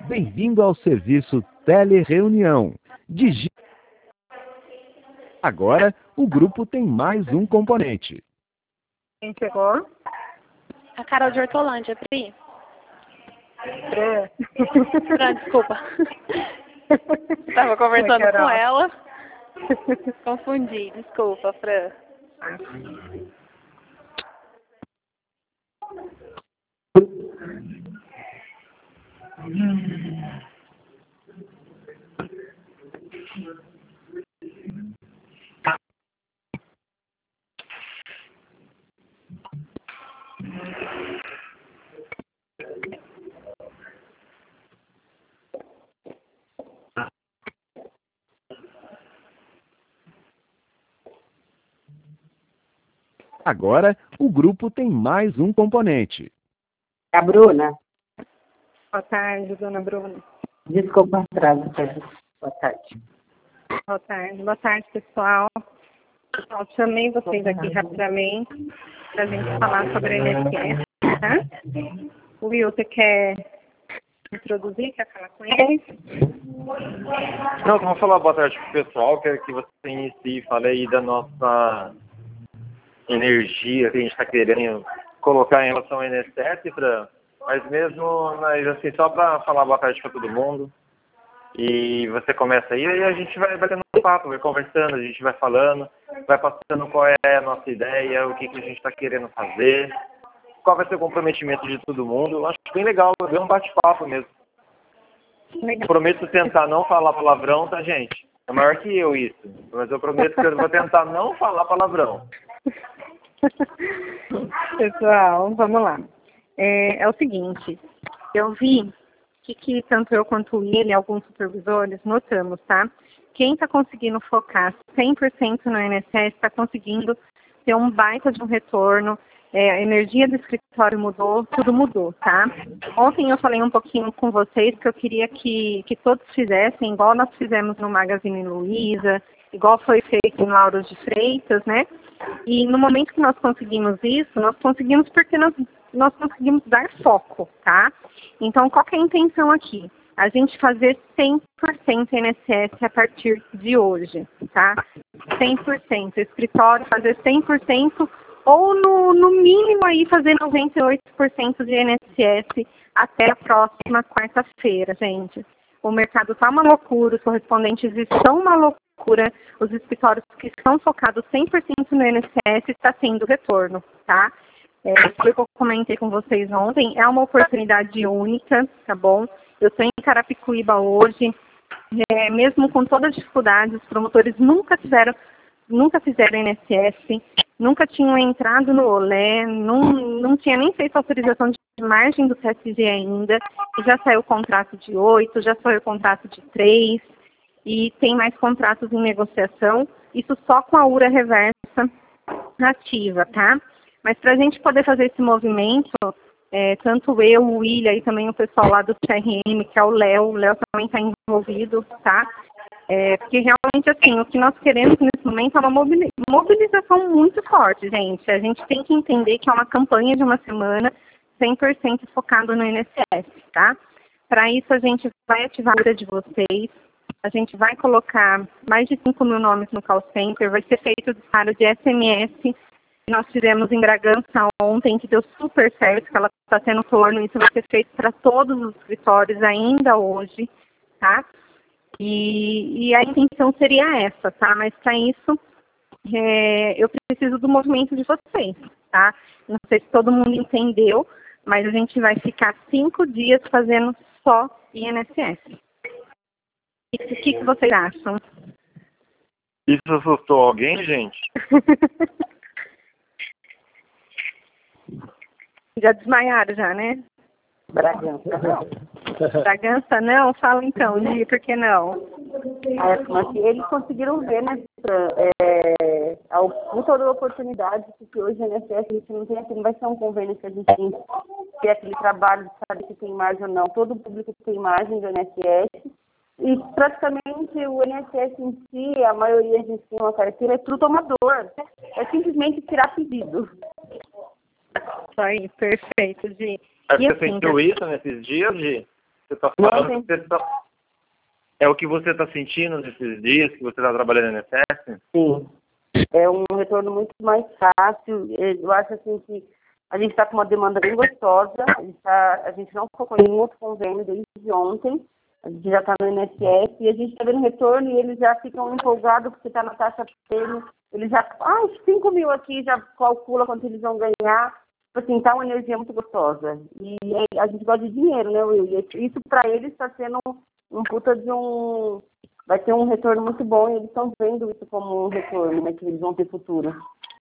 Bem-vindo ao serviço Telereunião. Digite. Agora, o grupo tem mais um componente. Quem chegou? A Carol de Hortolândia, Pri. Fran. Desculpa. Estava conversando com ela. Confundi, desculpa, Fran. Agora, o grupo tem mais um componente. A Bruna. Boa tarde, dona Bruna. Desculpa o atraso. Boa tarde. Boa tarde. Boa tarde, pessoal. Pessoal, chamei vocês aqui rapidamente para a gente falar sobre a INSS, tá? O Will, você quer introduzir? Quer falar com eles? Não, vamos falar boa tarde pro pessoal. Quero que você inicie e fale aí da nossa energia que a gente está querendo colocar em relação ao INSS, mas assim, só para falar boa tarde para todo mundo. E você começa aí, e a gente vai batendo um papo, vai conversando, a gente vai falando, vai passando qual é a nossa ideia, o que a gente está querendo fazer, qual vai ser o comprometimento de todo mundo. Eu acho bem legal, ver um bate-papo mesmo. Legal. Prometo tentar não falar palavrão, tá, gente? É maior que eu isso, mas eu prometo que eu vou tentar não falar palavrão. Pessoal, vamos lá. É o seguinte, eu vi que tanto eu quanto ele, alguns supervisores, notamos, tá? Quem está conseguindo focar 100% no INSS está conseguindo ter um baita de um retorno, a energia do escritório mudou, tudo mudou, tá? Ontem eu falei um pouquinho com vocês que eu queria que todos fizessem, igual nós fizemos no Magazine Luiza, igual foi feito em Lauro de Freitas, né? E no momento que nós conseguimos isso, nós conseguimos porque nós conseguimos dar foco, tá? Então, qual que é a intenção aqui? A gente fazer 100% INSS a partir de hoje, tá? 100%. O escritório fazer 100% ou no mínimo aí fazer 98% de INSS até a próxima quarta-feira, gente. O mercado está uma loucura, os correspondentes estão uma loucura, os escritórios que estão focados 100% no INSS está tendo retorno, tá? Foi o que eu comentei com vocês ontem, é uma oportunidade única, tá bom? Eu estou em Carapicuíba hoje, mesmo com todas as dificuldades, os promotores nunca fizeram INSS, nunca tinham entrado no OLE, não tinha nem feito autorização de margem do TSG ainda, e já saiu o contrato de 8, já saiu o contrato de 3, e tem mais contratos em negociação, isso só com a URA reversa ativa, tá? Mas para a gente poder fazer esse movimento, tanto eu, o William e também o pessoal lá do CRM, que é o Léo também está envolvido, tá? Porque realmente, assim, o que nós queremos nesse momento é uma mobilização muito forte, gente. A gente tem que entender que é uma campanha de uma semana 100% focado no INSS, tá? Para isso, a gente vai ativar a URA de vocês, a gente vai colocar mais de 5 mil nomes no call center, vai ser feito o disparo de SMS. Nós fizemos em Bragança ontem, que deu super certo, que ela está tendo torno, isso vai ser feito para todos os escritórios ainda hoje, tá? E a intenção seria essa, tá? Mas para isso, eu preciso do movimento de vocês, tá? Não sei se todo mundo entendeu, mas a gente vai ficar 5 dias fazendo só INSS. O que vocês acham? Isso assustou alguém, gente? Já desmaiaram já, né? Bragança, não. Bragança não? Fala então, Gi, por que não? Mas eles conseguiram ver, né, a puta da oportunidade, porque hoje o INSS a gente não tem aqui, não vai ser um convênio que a gente tem que é aquele trabalho de saber se tem margem ou não. Todo o público tem margem do INSS. E praticamente o INSS em si, a maioria de si, uma carteira é pro tomador. É simplesmente tirar pedido. Isso aí, perfeito, Gi. Acho E que assim, você sentiu isso nesses dias, Gi? Você está falando que é o que você está sentindo nesses dias que você está trabalhando no INSS? Sim. É um retorno muito mais fácil. Eu acho assim que a gente está com uma demanda bem gostosa. A gente não focou em outro convênio desde ontem. A gente já está no INSS e a gente está vendo retorno e eles já ficam empolgados porque está na taxa prêmio. Eles já, 5 mil aqui, já calcula quanto eles vão ganhar. Assim, tá uma energia muito gostosa. E a gente gosta de dinheiro, né, Will? E isso para eles está sendo um puta de um... Vai ter um retorno muito bom e eles estão vendo isso como um retorno, né, que eles vão ter futuro.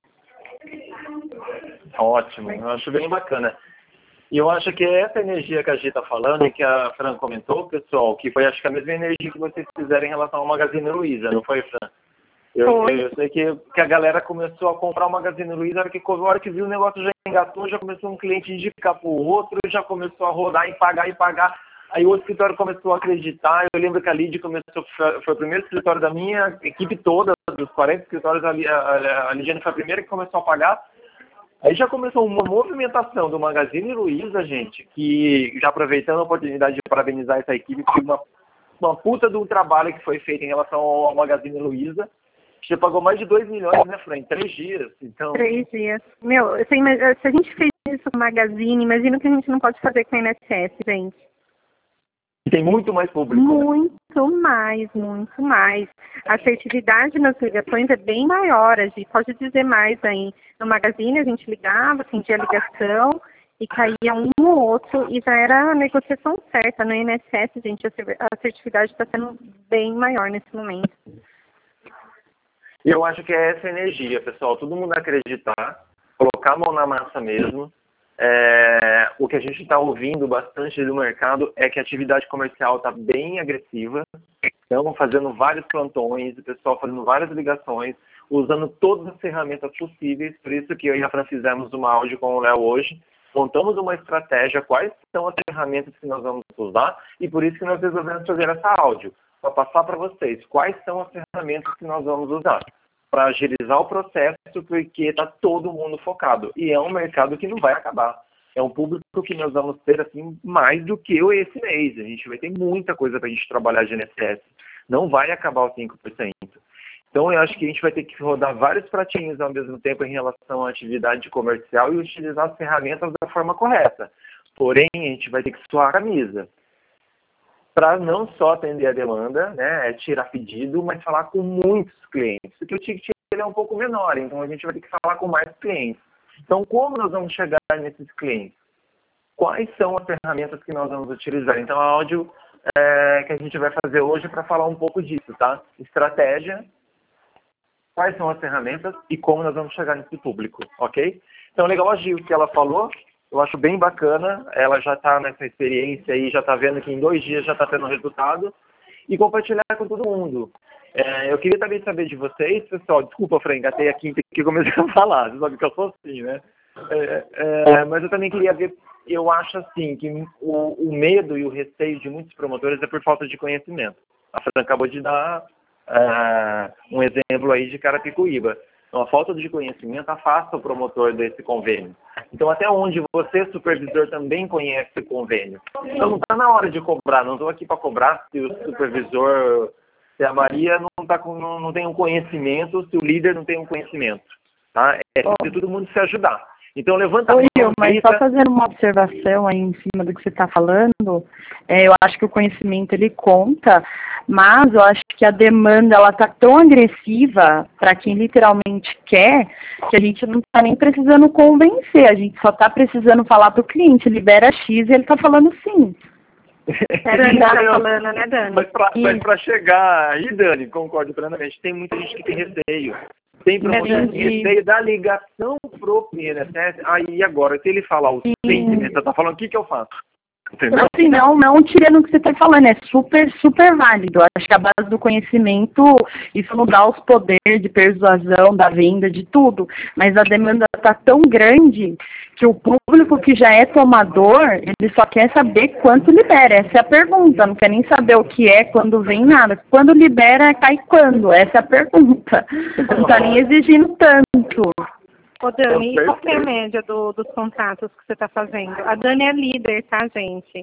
Ótimo, eu acho bem bacana. E eu acho que essa energia que a gente está falando e que a Fran comentou, pessoal, que foi acho que a mesma energia que vocês fizeram em relação ao Magazine Luiza, não foi, Fran? Eu sei que a galera começou a comprar o Magazine Luiza, a hora que viu o negócio já engatou, já começou um cliente a indicar para o outro, já começou a rodar e pagar. Aí o escritório começou a acreditar. Eu lembro que a Lid começou, foi o primeiro escritório da minha equipe toda, dos 40 escritórios, a Lidiane foi a primeira que começou a pagar. Aí já começou uma movimentação do Magazine Luiza, gente, que já aproveitando a oportunidade de parabenizar essa equipe, que uma puta do trabalho que foi feito em relação ao Magazine Luiza. Você pagou mais de 2 milhões, né, Fran? Em 3 dias. Então... 3 dias. Meu, se a gente fez isso com o Magazine, imagina o que a gente não pode fazer com a INSS, gente. E tem muito mais público. Muito mais. A assertividade nas ligações é bem maior. A gente pode dizer mais aí. No Magazine a gente ligava, atendia a ligação e caía um ou outro e já era a negociação certa. No INSS, gente, a assertividade está sendo bem maior nesse momento. E eu acho que é essa energia, pessoal. Todo mundo acreditar, colocar a mão na massa mesmo. O que a gente está ouvindo bastante do mercado é que a atividade comercial está bem agressiva. Estão fazendo vários plantões, o pessoal fazendo várias ligações, usando todas as ferramentas possíveis. Por isso que eu e a Fran fizemos uma áudio com o Léo hoje. Montamos uma estratégia, quais são as ferramentas que nós vamos usar, e por isso que nós resolvemos fazer essa áudio, para passar para vocês quais são as ferramentas que nós vamos usar para agilizar o processo, porque está todo mundo focado. E é um mercado que não vai acabar. É um público que nós vamos ter assim, mais do que esse mês. A gente vai ter muita coisa para a gente trabalhar de INSS. Não vai acabar os 5%. Então, eu acho que a gente vai ter que rodar vários pratinhos ao mesmo tempo em relação à atividade comercial e utilizar as ferramentas da forma correta. Porém, a gente vai ter que suar a camisa para não só atender a demanda, né, tirar pedido, mas falar com muitos clientes, porque o ticket ele é um pouco menor, então a gente vai ter que falar com mais clientes. Então, como nós vamos chegar nesses clientes? Quais são as ferramentas que nós vamos utilizar? Então, a áudio que a gente vai fazer hoje é para falar um pouco disso, tá? Estratégia, quais são as ferramentas e como nós vamos chegar nesse público, ok? Então, legal a Gil que ela falou. Eu acho bem bacana, ela já está nessa experiência aí, já está vendo que em 2 dias já está tendo resultado, e compartilhar com todo mundo. Eu queria também saber de vocês, pessoal, desculpa, Fran, engatei a quinta que eu comecei a falar, você sabe que eu sou assim, né? Mas eu também queria ver, eu acho assim, que o medo e o receio de muitos promotores é por falta de conhecimento. A Fran acabou de dar um exemplo aí de Carapicuíba. Então, a falta de conhecimento afasta o promotor desse convênio. Então, até onde você, supervisor, também conhece o convênio. Então, não está na hora de cobrar. Não estou aqui para cobrar se o supervisor, se a Maria não tem um conhecimento, se o líder não tem um conhecimento. Tá? É de todo mundo se ajudar. Então, levanta a mão. Mas só fazendo uma observação aí em cima do que você está falando, eu acho que o conhecimento ele conta, mas eu acho que a demanda ela está tão agressiva para quem literalmente quer, que a gente não está nem precisando convencer, a gente só está precisando falar para o cliente, libera X e ele está falando sim. É Dani tá falando, né, Dani? Mas para chegar aí, Dani, concordo plenamente, tem muita gente que tem receio. Tem promotor de receio da ligação pro INSS. Aí agora, se ele falar o sim, você tá falando, o que eu faço? Entendeu? Assim, não tirando o que você está falando, é super válido. Acho que a base do conhecimento, isso não dá os poderes de persuasão, da venda, de tudo. Mas a demanda está tão grande que o público que já é tomador, ele só quer saber quanto libera. Essa é a pergunta, não quer nem saber o que é, quando vem nada. Quando libera, cai quando? Essa é a pergunta. Não está nem exigindo tanto. Ô, Dani, e qual é a média dos contratos que você está fazendo? A Dani é líder, tá, gente?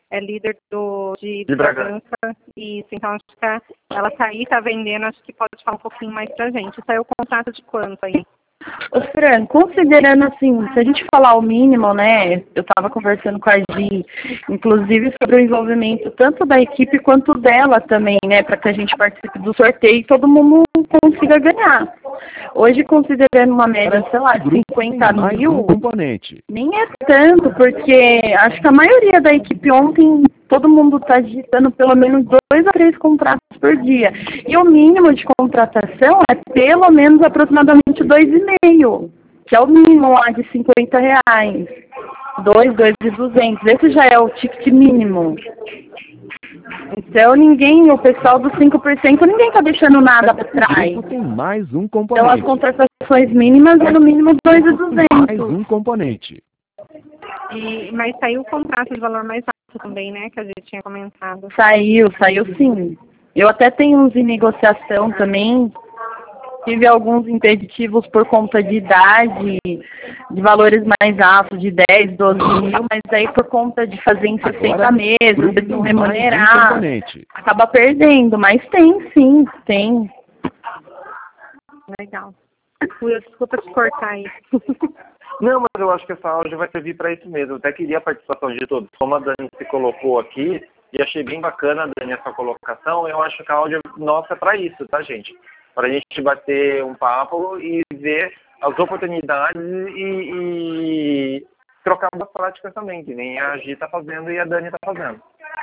é líder de Bragança. Isso, então acho que ela tá aí, tá vendendo, acho que pode falar um pouquinho mais pra gente. Saiu o contrato de quanto aí? Ô, Fran, considerando assim, se a gente falar o mínimo, né, eu estava conversando com a Gi, inclusive sobre o envolvimento tanto da equipe quanto dela também, né, para que a gente participe do sorteio e todo mundo consiga ganhar. Hoje, considerando uma média, sei lá, 50 mil, componente. nem é tanto, porque acho que a maioria da equipe ontem, todo mundo está digitando pelo menos 2 a 3 contratos por dia. E o mínimo de contratação é pelo menos aproximadamente 2,5, que é o mínimo lá de R$50. 2,200. Esse já é o ticket mínimo. Então o pessoal dos 5%, ninguém está deixando nada para trás. Tem mais um Então componente. as contratações mínimas é no mínimo 2,200. Mais um componente. Mas saiu o contrato de valor mais alto também, né, que a gente tinha comentado. Saiu sim. Eu até tenho uns em negociação também. Tive alguns impeditivos por conta de idade, de valores mais altos, de 10, 12 mil, mas aí por conta de fazer em 60 meses, não remunerar, acaba perdendo. Mas tem sim, tem. Legal. Desculpa te cortar aí. Não, mas eu acho que essa aula já vai servir para isso mesmo. Eu até queria a participação de todos. Como a Dani se colocou aqui, e achei bem bacana, Dani, essa colocação, eu acho que a áudio nossa é para isso, tá, gente? Para a gente bater um papo e ver as oportunidades e trocar boas práticas também, que nem a Gi está fazendo e a Dani está fazendo.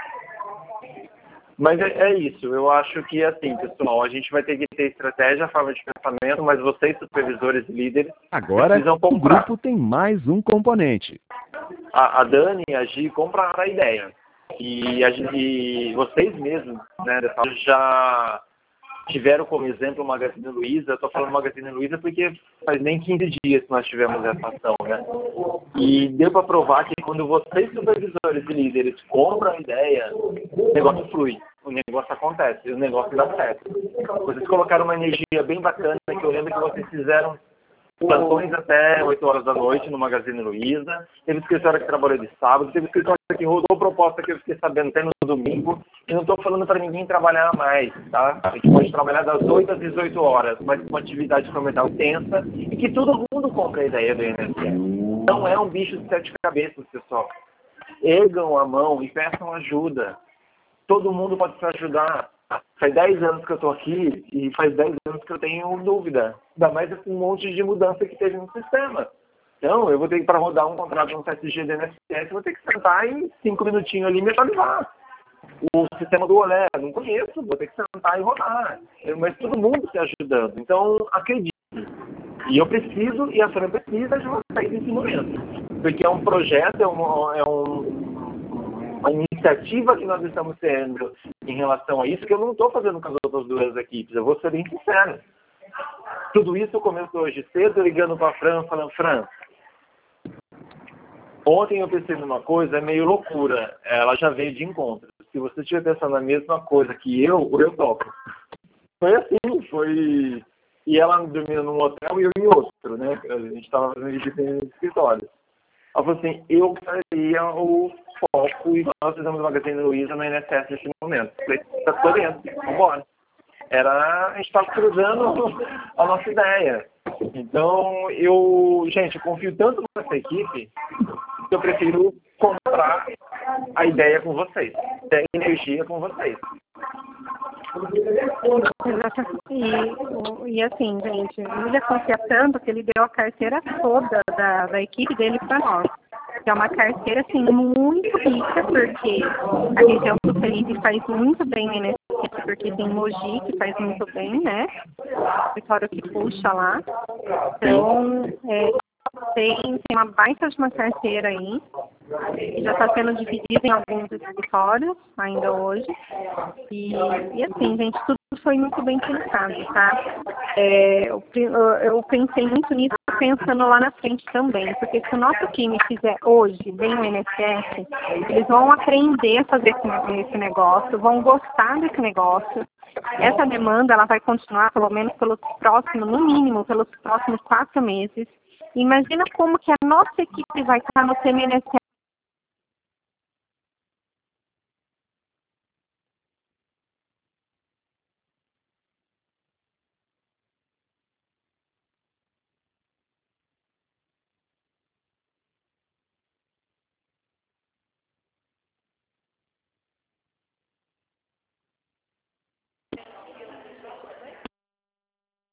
Mas é isso, eu acho que assim, pessoal, a gente vai ter que ter estratégia, forma de pensamento, mas vocês, supervisores e líderes, agora precisam comprar. O grupo tem mais um componente. A Dani e a Gi compraram a ideia. E vocês mesmos, né, já tiveram como exemplo o Magazine Luiza. Eu estou falando Magazine Luiza porque faz nem 15 dias que nós tivemos essa ação, né? E deu para provar que quando vocês, supervisores e líderes, compram a ideia, o negócio flui, o negócio acontece, o negócio dá certo. Vocês colocaram uma energia bem bacana, que eu lembro que vocês fizeram plantões até 8 horas da noite no Magazine Luiza. Teve escritório que trabalhou de sábado, teve escritório que rodou proposta que eu fiquei sabendo até no domingo. E não estou falando para ninguém trabalhar mais, tá? A gente pode trabalhar das 8 às 18 horas, mas com uma atividade comercial tensa e que todo mundo compra a ideia do INSS. Não é um bicho de 7 cabeças, pessoal. Ergam a mão e peçam ajuda. Todo mundo pode se ajudar. Faz 10 anos que eu estou aqui e faz 10 anos que eu tenho dúvida. Ainda mais esse monte de mudança que teve no sistema. Então, eu vou ter que, para rodar um contrato no CSG do INSS, vou ter que sentar em 5 minutinhos ali e me atualizar. O sistema do Olé, não conheço, vou ter que sentar e rodar. Mas todo mundo se ajudando. Então, acredite. E eu preciso, e a Fran precisa de vocês nesse momento. Porque é um projeto, uma iniciativa que nós estamos tendo em relação a isso, que eu não estou fazendo com as outras duas equipes. Eu vou ser bem sincero. Tudo isso começou hoje cedo, ligando para a Fran, falando, Fran, ontem eu pensei numa coisa, é meio loucura. Ela já veio de encontro. Se você estiver pensando na mesma coisa que eu toco. Foi assim, foi... E ela dormindo num hotel e eu em outro, né? A gente estava fazendo visita em escritório. Ela falou assim, eu faria o foco e nós fizemos o Magazine Luiza no INSS nesse momento. Falei, tá tudo dentro, vambora. A gente estava cruzando a nossa ideia. Então, eu confio tanto nessa equipe que eu prefiro comprar a ideia com vocês, ter energia com vocês. E assim, gente, o William confia tanto que ele deu a carteira toda da equipe dele para nós. Que é uma carteira, assim, muito rica, porque a região do Felipe faz muito bem no INSS, porque tem Mogi, que faz muito bem, né? O escritório que puxa lá. Então, tem uma baita de uma carteira aí, já está sendo dividida em alguns escritórios ainda hoje. E assim, gente, tudo foi muito bem pensado, tá? Eu pensei muito nisso, pensando lá na frente também, porque se o nosso time fizer hoje bem o INSS, eles vão aprender a fazer esse negócio, vão gostar desse negócio. Essa demanda, ela vai continuar pelo menos no mínimo, pelos próximos 4 meses. Imagina como que a nossa equipe vai estar no CMNSS